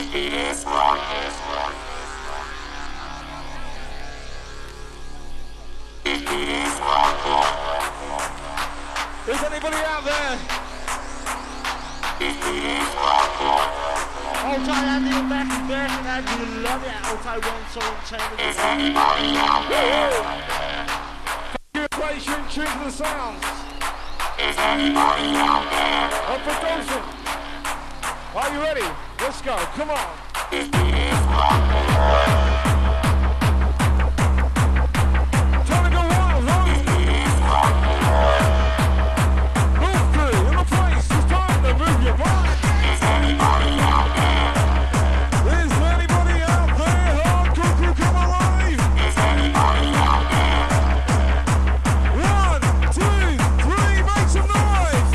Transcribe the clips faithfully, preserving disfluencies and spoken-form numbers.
Is anybody out there? Hold tight, Andy, you're back and back, and Andy, we love it. Hold tight, one song, change. Is anybody out there? Your equation, tune to the sounds. Is anybody out there? Up for Dawson. Are you ready? Let's go, come on. Time to go wild, right? Move through, in the place, it's time to move your body. Is anybody out there? Is anybody out there? Hardcore crew, come alive! Is anybody out there? One, two, three, make some noise!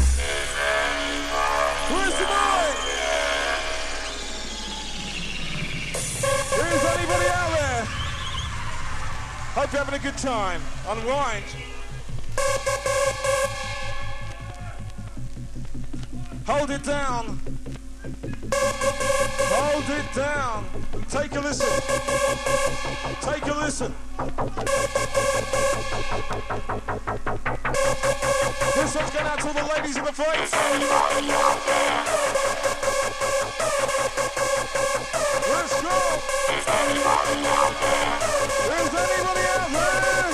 Where's the noise? Is anybody out there? Hope you're having a good time. Unwind. Hold it down. Hold it down. Take a listen. Take a listen. This one's going out to all the ladies in the place. Let's go. Is anybody out there? Is anybody out there?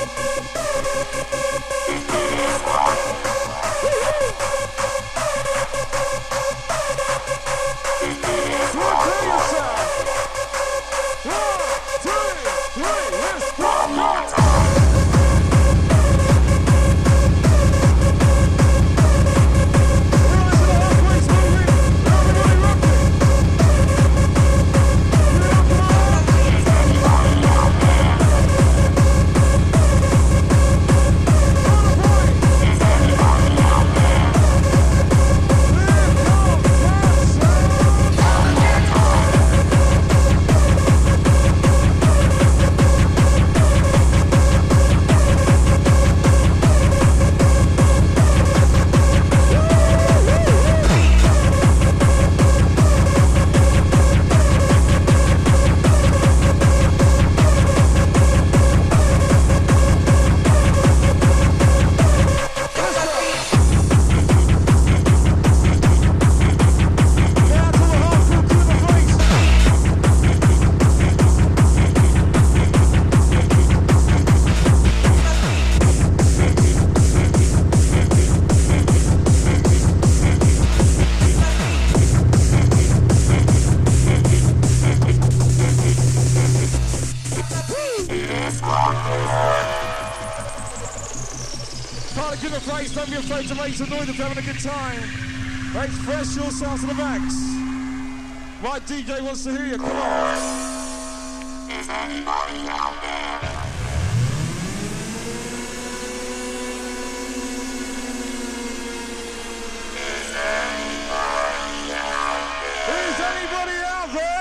Swear to yourself. One, two, three, let's go. Don't be afraid to make some noise if you're having a good time. Express yourself to the max. My D J wants to hear you. Come on. Is anybody out there? Is anybody out there? Is anybody out there?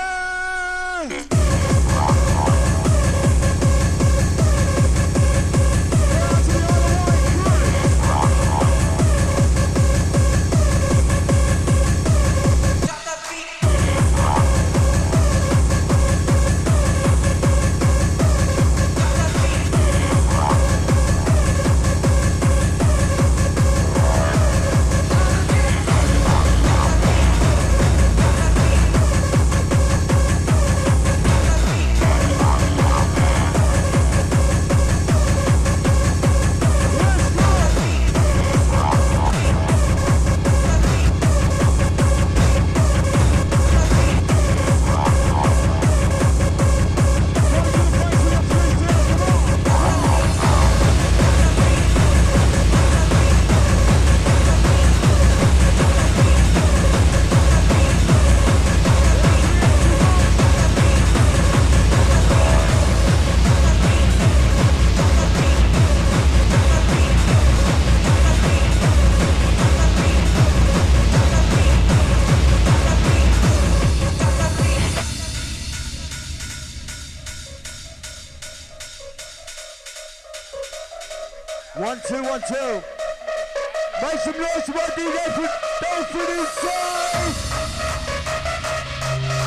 One, two, one, two. Make some noise for my D J for Dolphin inside.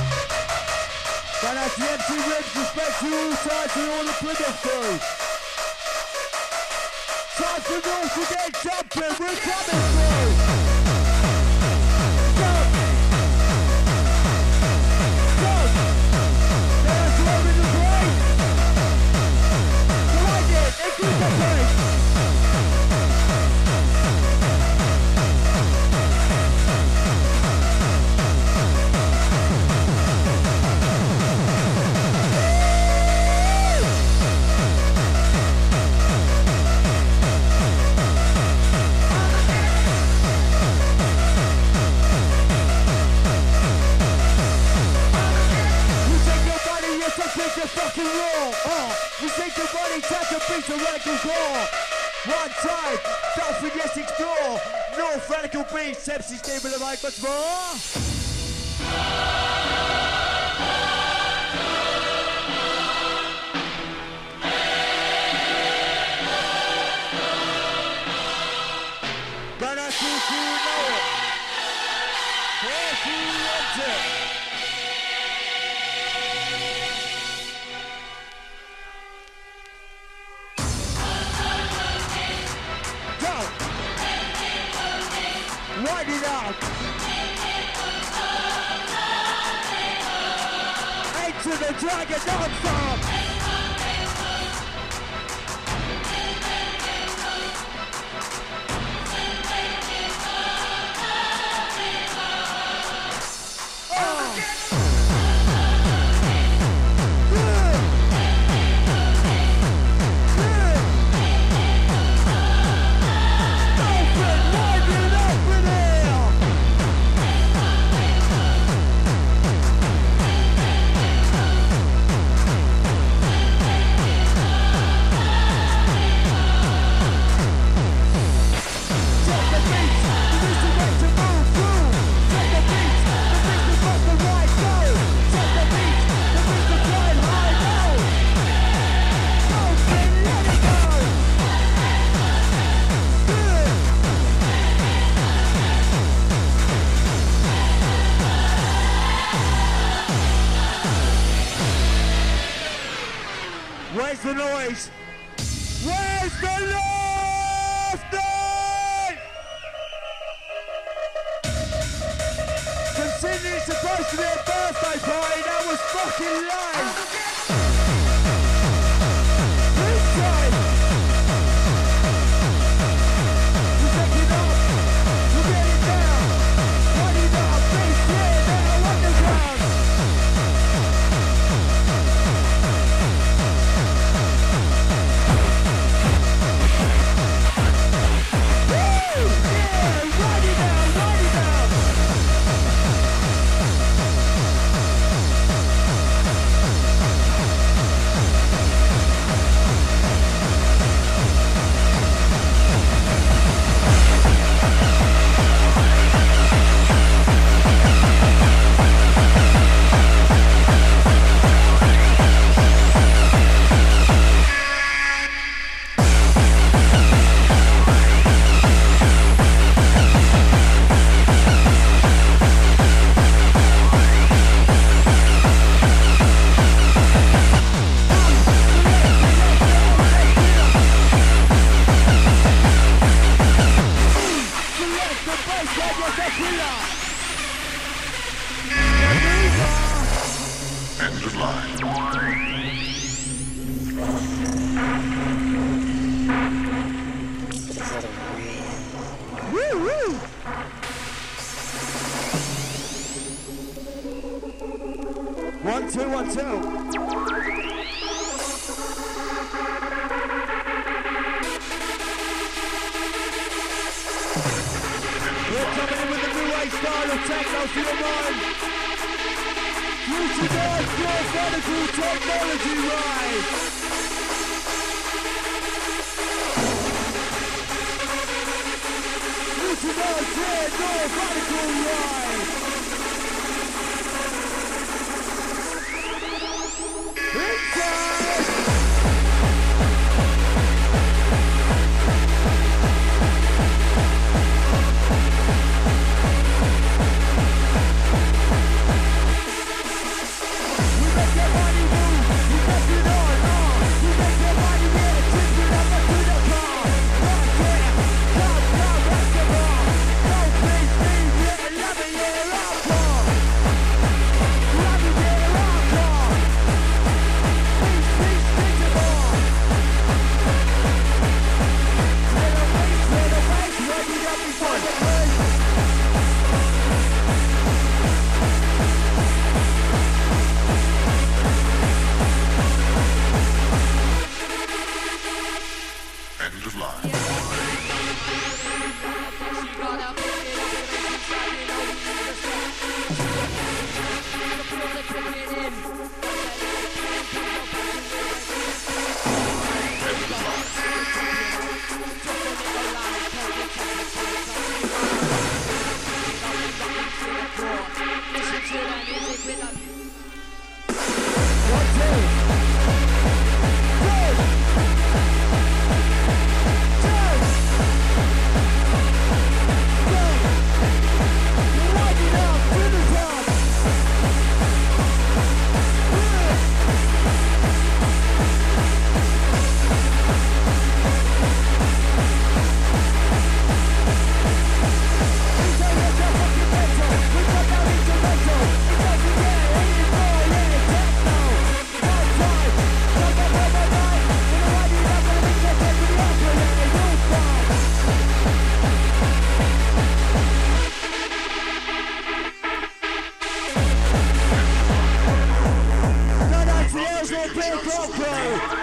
to M C Ribs, respect to all sides and all the Plymouth crew. Time for North to get jumping, we're coming through. Jump! Jump! There's one in the break. Like it, increase the pace. Fucking raw, uh, we take the body, touch a beat of radical core. One time, Dolphin, yes, explore. North Radical Beats, Sepsis, Stable of Mike, much more. Gonna see you know it. If you want it. Wind it up. Enter the dragon non-stop. Where's the noise? Where's the laughter? Considering it's supposed to be a birthday party, that was fucking lame. This time, you take it up, you get it down, run it up, beat clear, now underground. End of line. Woo woo! One, two, one, two. We're coming in with a new age style of techno for your mind. Utilize your medical technology right. Utilize your medical right. Inside. We make your money ten o'clock crew.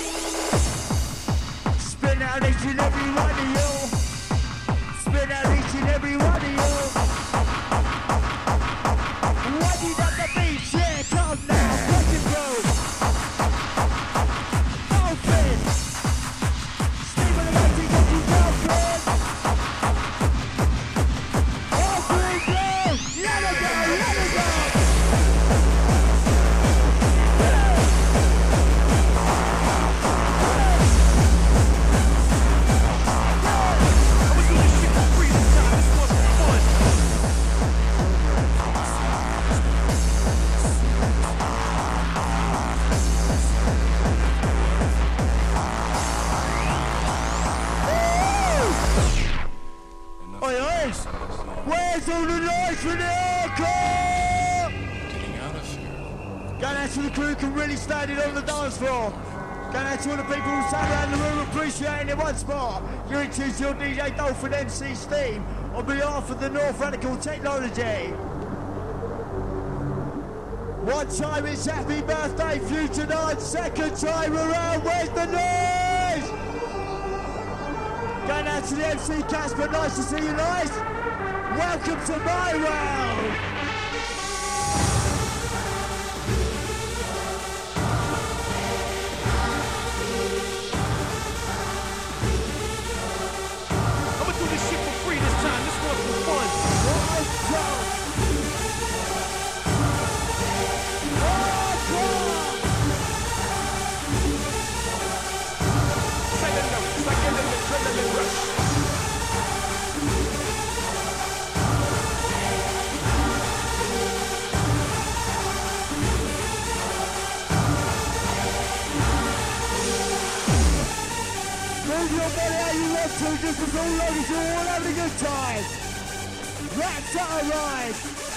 Spin out each and every one of you. Spin out each and every one of you. Winding up the beach, yeah, come now, watch it go. Open. Steve on the right, take what you open. Open, go. Let it go, let it go. Where's all the noise for the hardcore? Getting out of here. Going out to the crew who can really stand it on the dance floor. Going out to all the people who sat around the room appreciating it once more. You're in tune to your D J Dolphin M C Steam on behalf of the North Radical Technology. One time it's happy birthday, future night. Second time around, where's the noise? Going out to the M C Casper, nice to see you guys. Welcome to my world! I'ma do this shit for free this time. This one's for fun. Silent note, it's like an adrenaline rush. Move your body how you want to, just as all long as you're all having a good time. That's alright.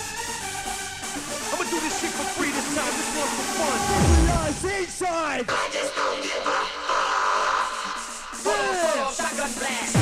I'ma do this shit for free this time. This one's for fun. Nice inside. I just don't give a fuck. Full, full, shotgun blast.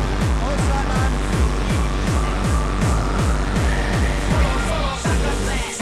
Blast.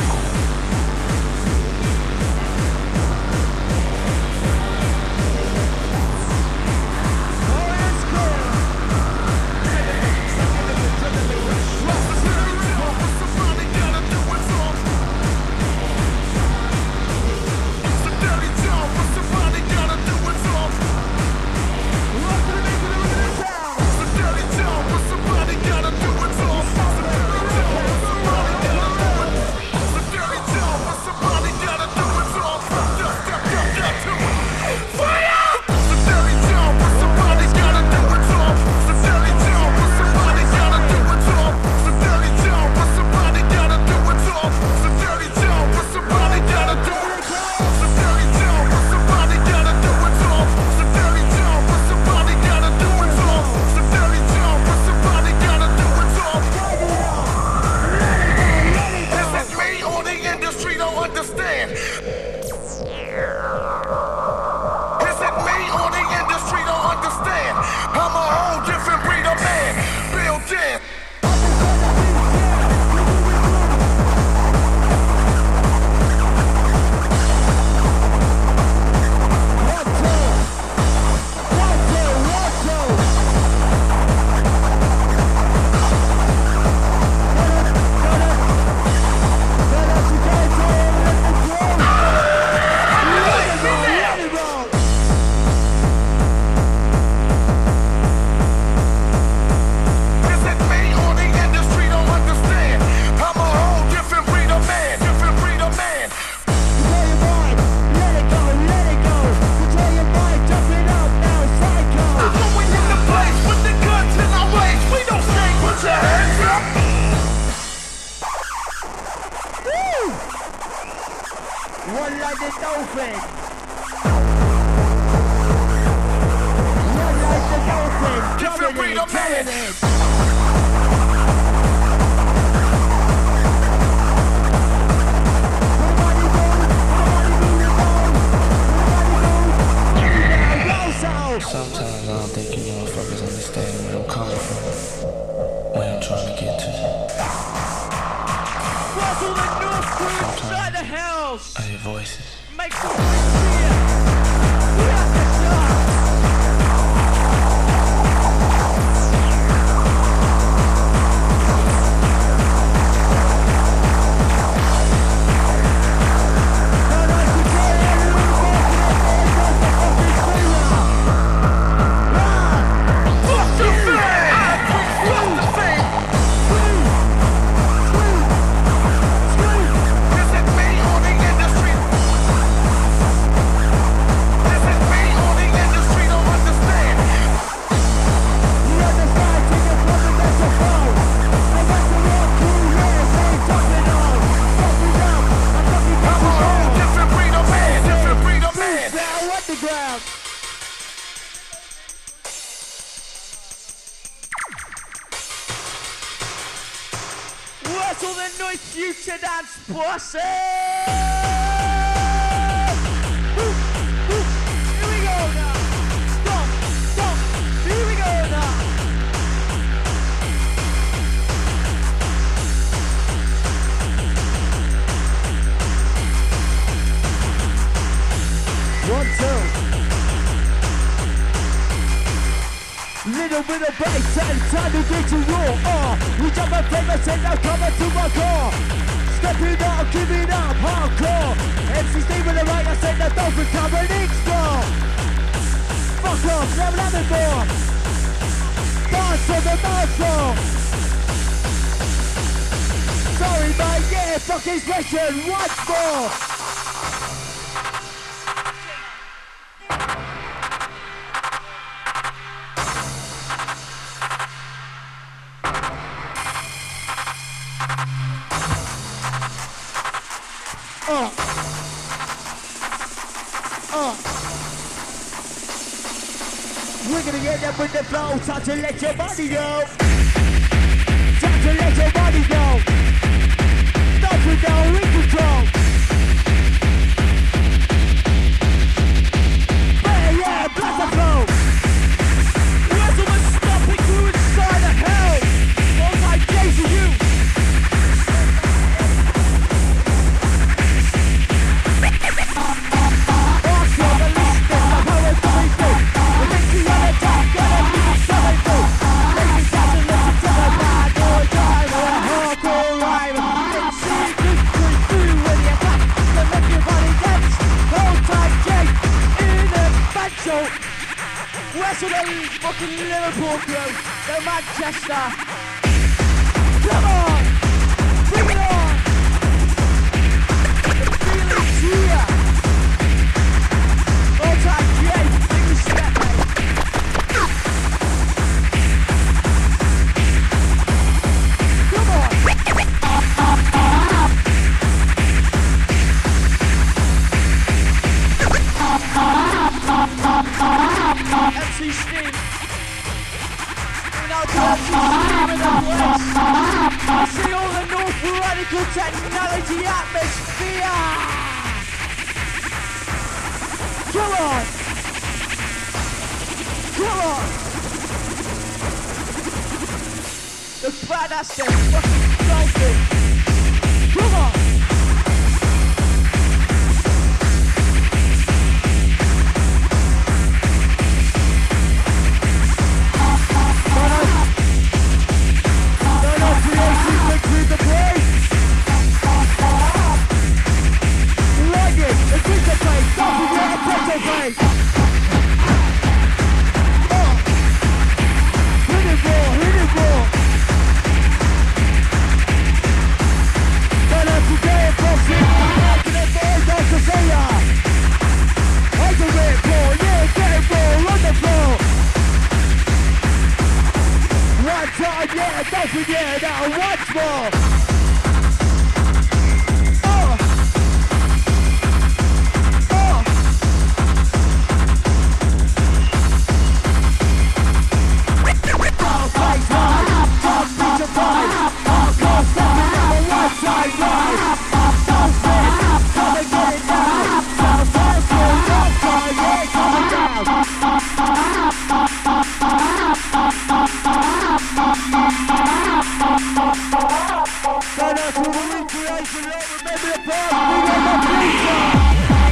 dolphins. One like the dolphins. Different breed of man. Sometimes I don't think you motherfuckers understand where I'm coming from, where I'm trying to get to. What's all the North crew inside the house? I hear voices. Make some noise here. We have the shot. What's all the noise, future dance posse? Ooh, ooh, here we go now. Stop, stop, here we go now. One, two. Little bit of bass and time to get to roar. Uh, we jump and play my set now coming to my core. Stepping up, giving up, hardcore. M C stay with the right, I said that don't become an explore. Fuck off, never nothing more. Dance on the dance floor. Sorry mate, yeah, fucking expression, once more. Uh. Uh. We're gonna get up with the flow. Time to let your body go. Time to let your body go. Stop it down, we control. Yeah, yeah, blast the flow. Where's all the stopping you inside the hell? All my days of you. Wrestle the fucking Liverpool crew, the Manchester. Come on, bring it on. The feeling's here. All time Jake, big respect, mate. Come on. M C Steve. Now to M C Steve in the place. I see all the North Radical Technology atmosphere. Come on. Come on. The badass thing, fucking salty. Come on. Don't forget that once more. Oh. be a part of the future.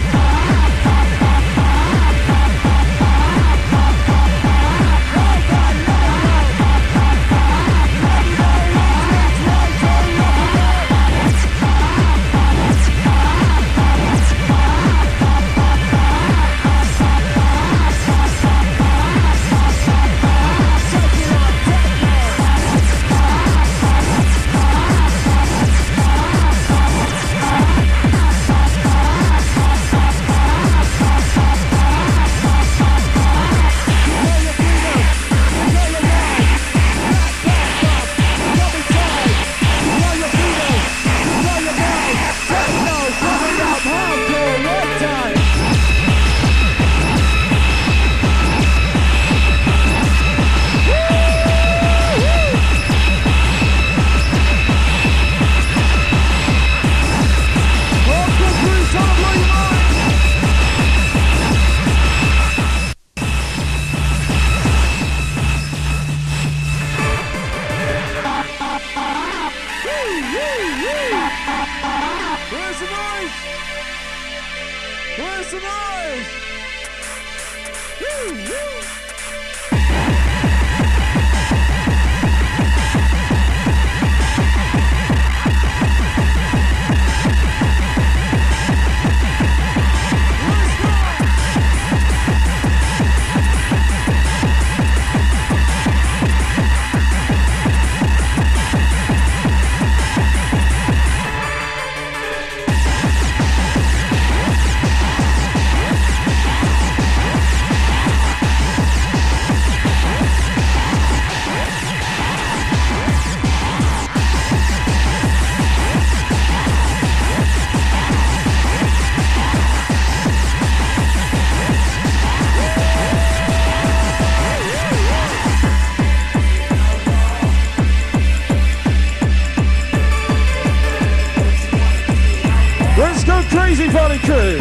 Crazy party crew.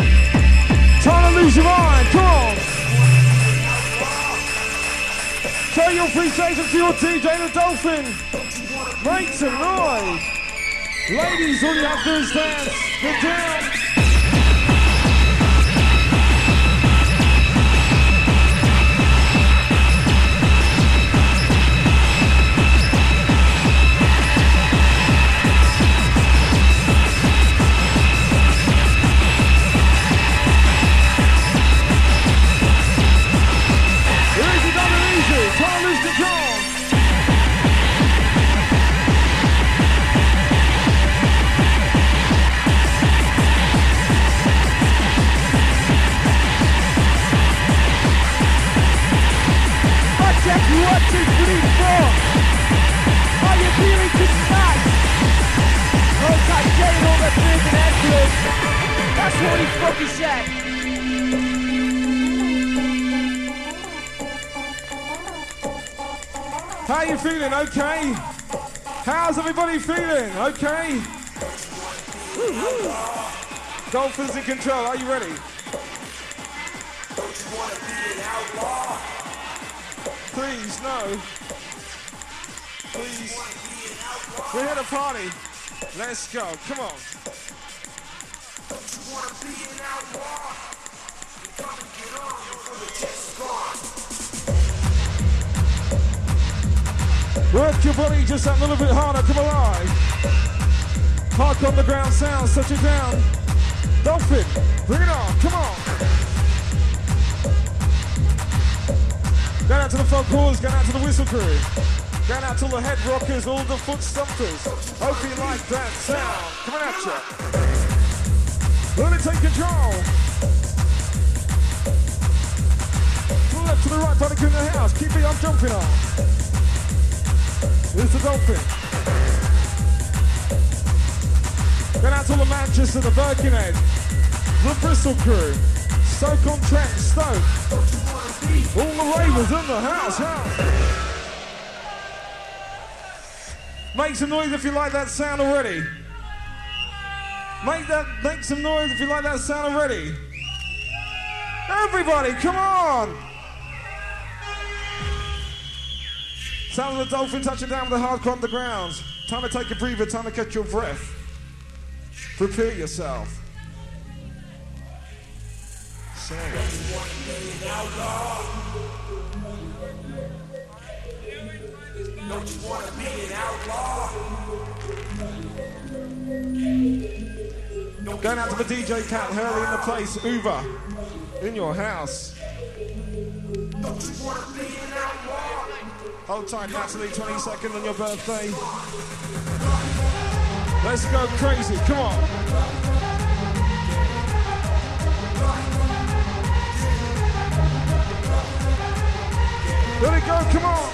Time to lose your mind. Come on. Show your appreciation to your D J the Dolphin. Make some noise. Ladies, all you have to do is dance. Get down. One, two, three, four. Are you feeling tonight? Roll tight, getting all the big and excellent. That's what he fucking said. How you feeling? Okay. How's everybody feeling? Okay. Dolphins in control. Are you ready? Don't you want to be an outlaw? Please, no. Please. We're here to party. Let's go. Come on. Don't you want to be an outlaw? Come and get on before the test's gone. Work your body just that little bit harder. Come alive. Park on the ground sound. Set it down. Dolphin. Bring it on. Come on. Going out to the folk calls, going out to the whistle crew. Going out to all the head rockers, all the foot stompers. Hope you like that sound. Coming at you. Let it take control. To the left, to the right, buddy, in the house. Keep it on jumping on. Here's the Dolphin. Going out to all the Manchester, the Birkenhead, the Bristol crew. Stoke-on-Trent, Stoke. All the ravers in the house, house. Make some noise if you like that sound already. Make that, make some noise if you like that sound already. Everybody, come on! Sound of the Dolphin touching down with the hardcore on the ground. Time to take a breather, time to catch your breath. Prepare yourself. Sing. Don't you wanna be an outlaw? Going out to the D J Cat Hurley in the place, Uva, in your house. Don't you wanna be an outlaw? Hold tight, Natalie, twenty-second on your birthday. Let's go crazy, come on. Let it go, come on.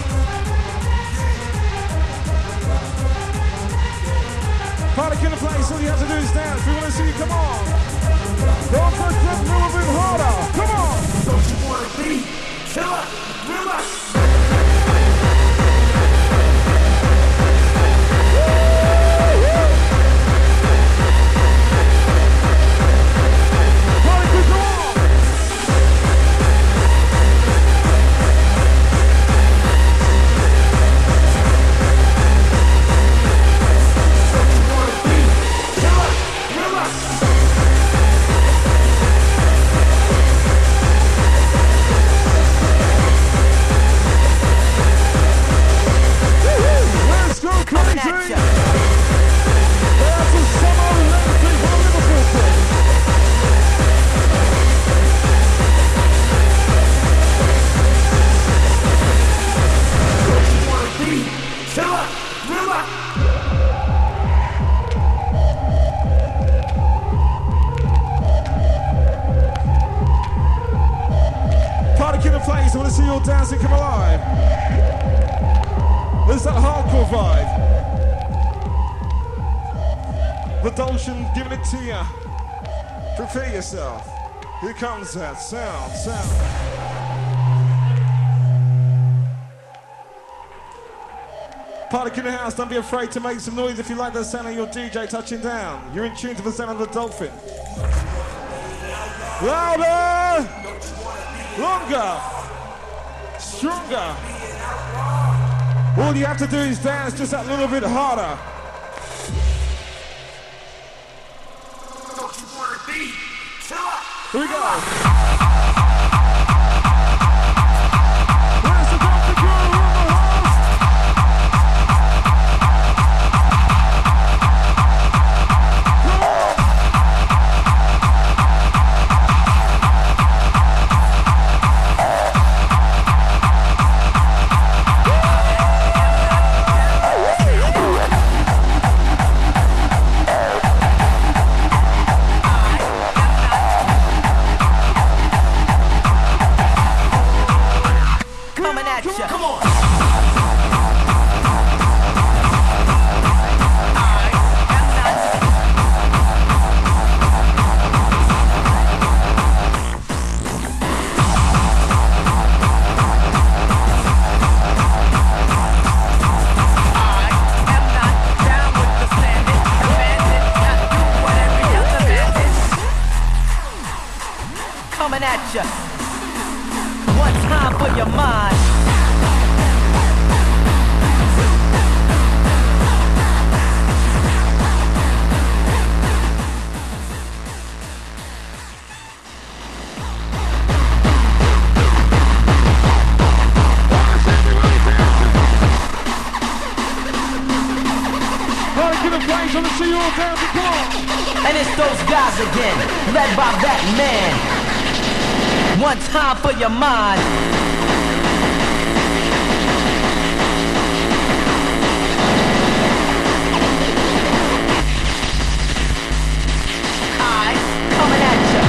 Party in the place, all you have to do is dance. We want to see you, come on. Don't forget a little bit harder, come on. Don't you wanna be killer? Thriller? Place, I want to see you all dancing, come alive. There's that hardcore vibe. The Dolphin giving it to you. Prepare yourself. Here comes that sound, sound. Party in the house, don't be afraid to make some noise if you like the sound of your D J touching down. You're in tune to the sound of the Dolphin. Louder! Longer! Stronger! All you have to do is dance just that little bit harder. Don't you wanna be killer? Here we go. Where's the Doctor Girl in the house? Come on! Come on. Coming at ya. One time for your mind. Come to see you all down to come on. And it's those guys again, led by that man. One time for your mind. I coming at you.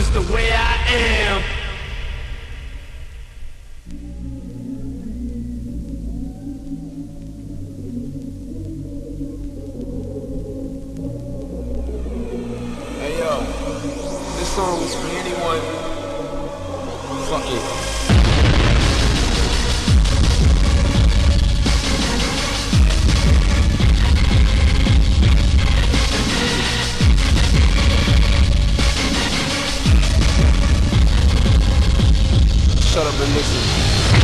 just the way I am. Hey yo, this song is for anyone. Fuck it. Shut up and listen.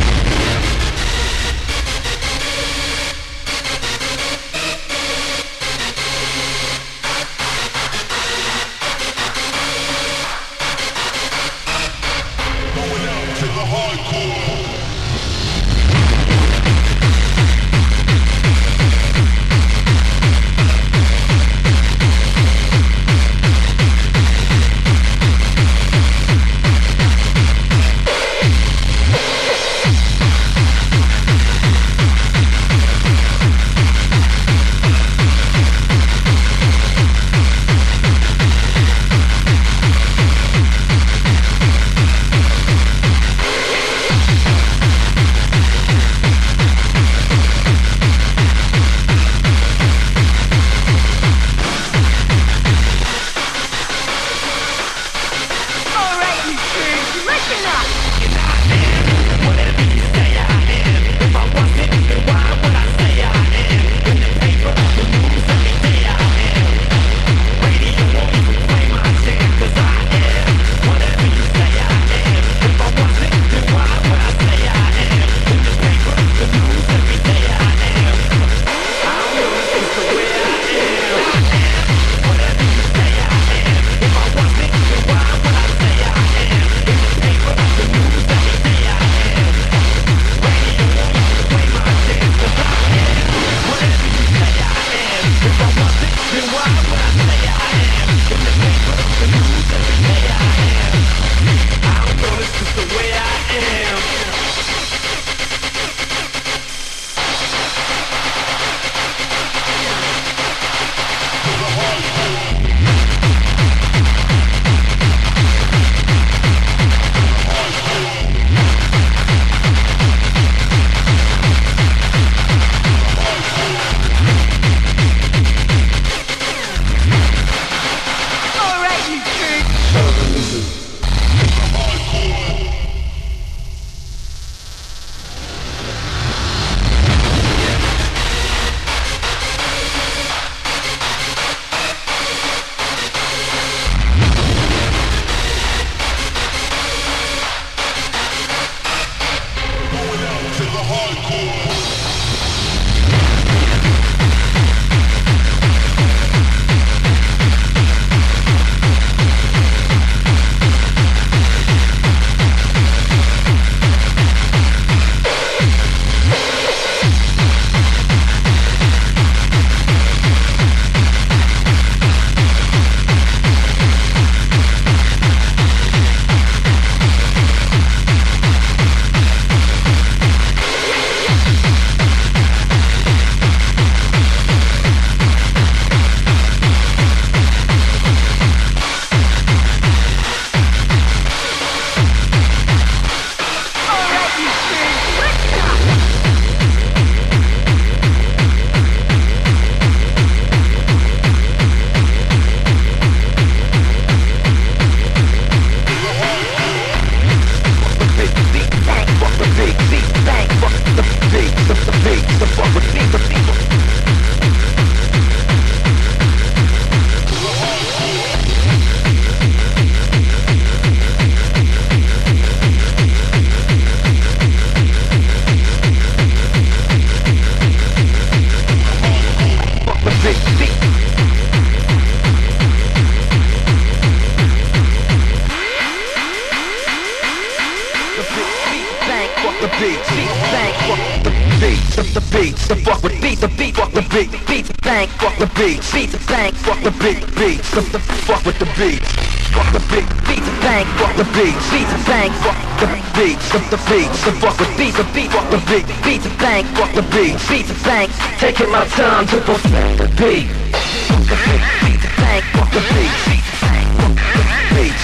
The fuck with beat, the beat, fuck the beat, beat the bang, fuck the beat, beat the bang, fuck the beat, beat, the the fuck with the beat, fuck the beat, beat the bang, fuck the beat, beat the bang, fuck the beat, the the beat, the fuck with beat, the beat, fuck the beat, beat the bang, fuck the beat, beat the bang, taking my time to perfect the beat, fuck the beat, beat the bang, fuck the beat, beat the bang, fuck the beat,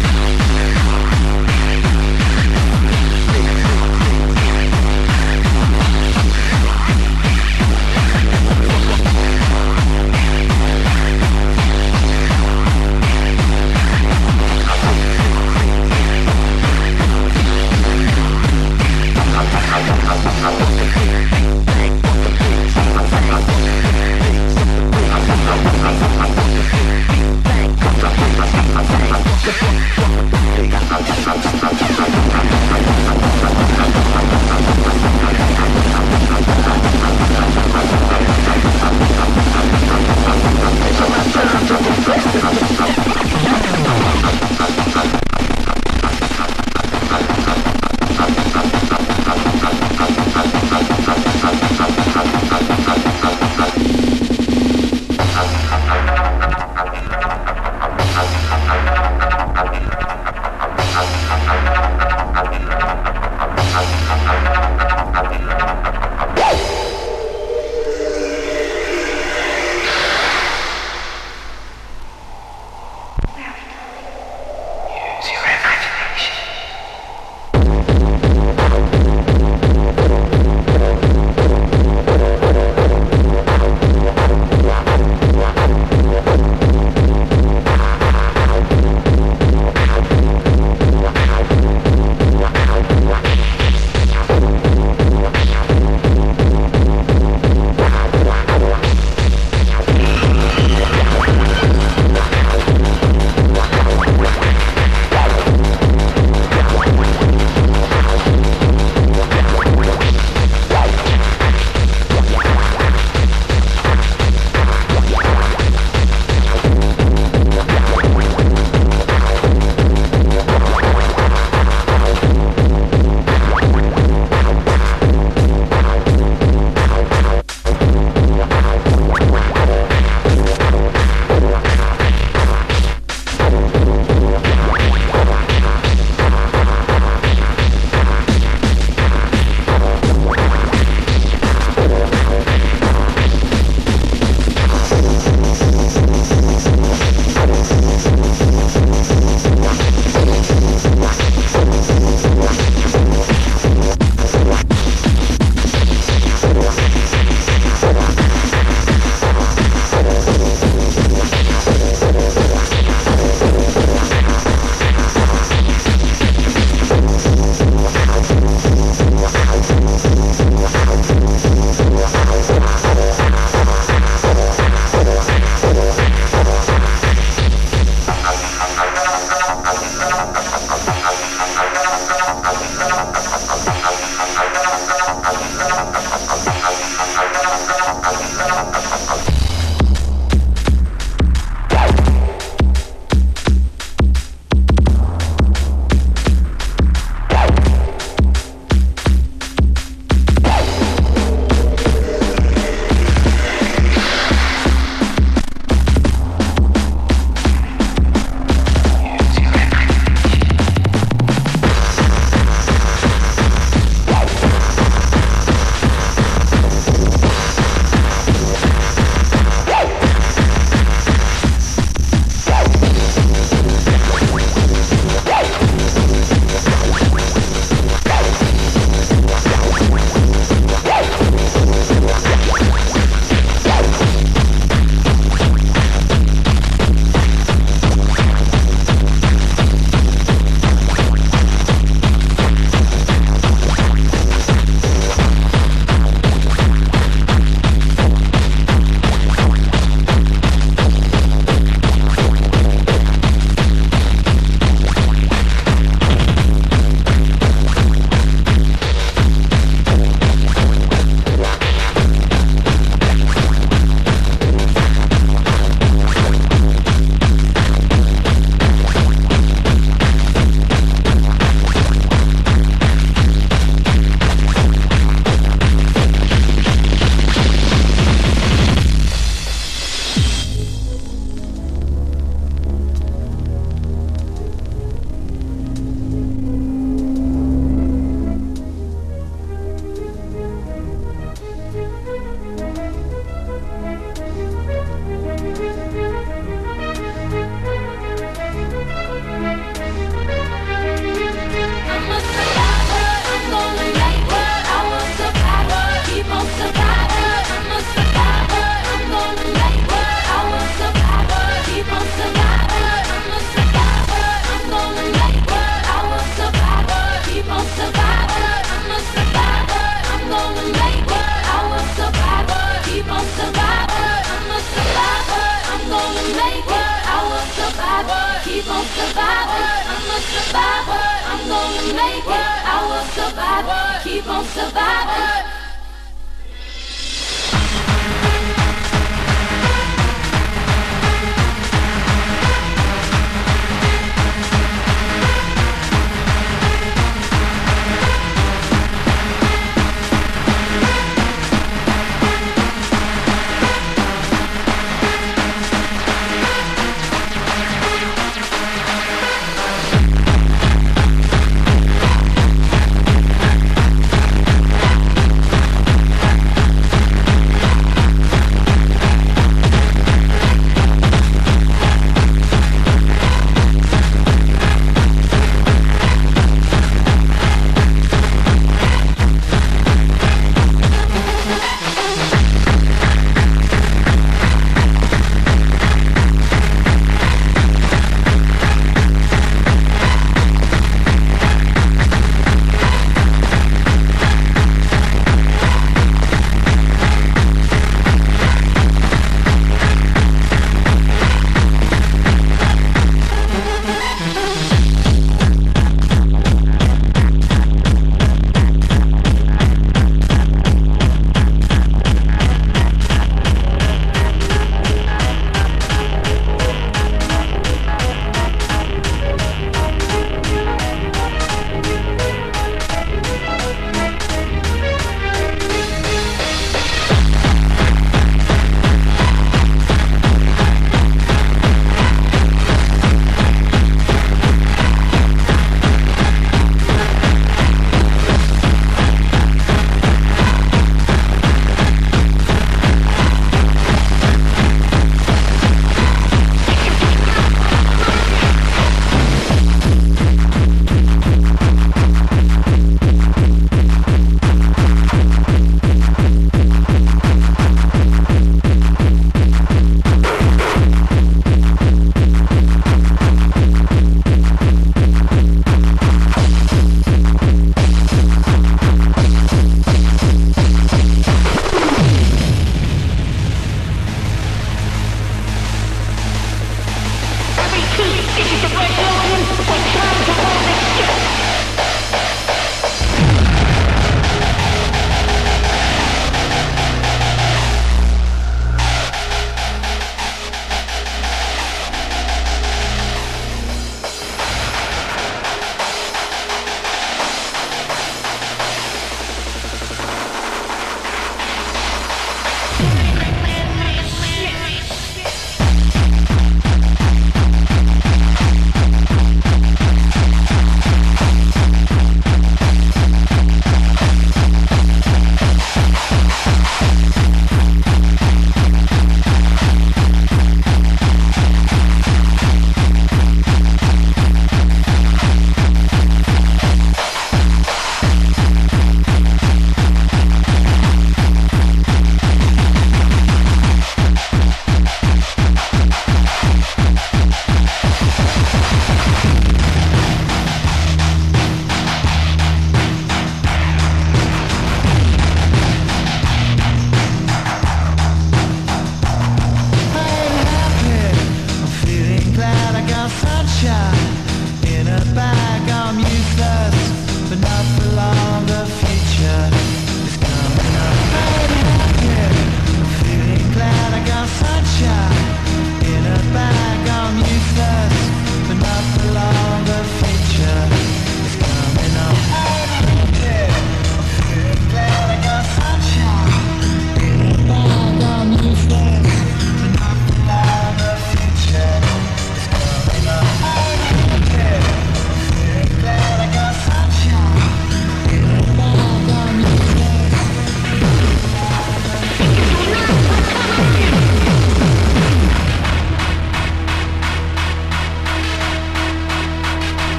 survivor. I'm a survivor. I'm gonna make it. I will survive. Keep on surviving.